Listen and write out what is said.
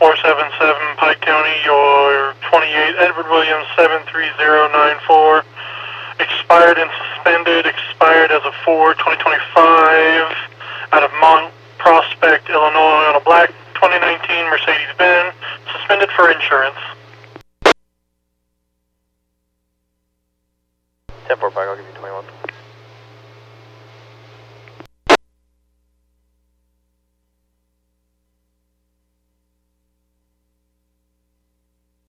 477 Pike County, your 28 Edward Williams 73094. Expired and suspended, expired as of 4/2025, out of Mont Prospect, Illinois, on a black 2019 Mercedes-Benz, suspended for insurance. 10-4 Pike, I'll give you 21.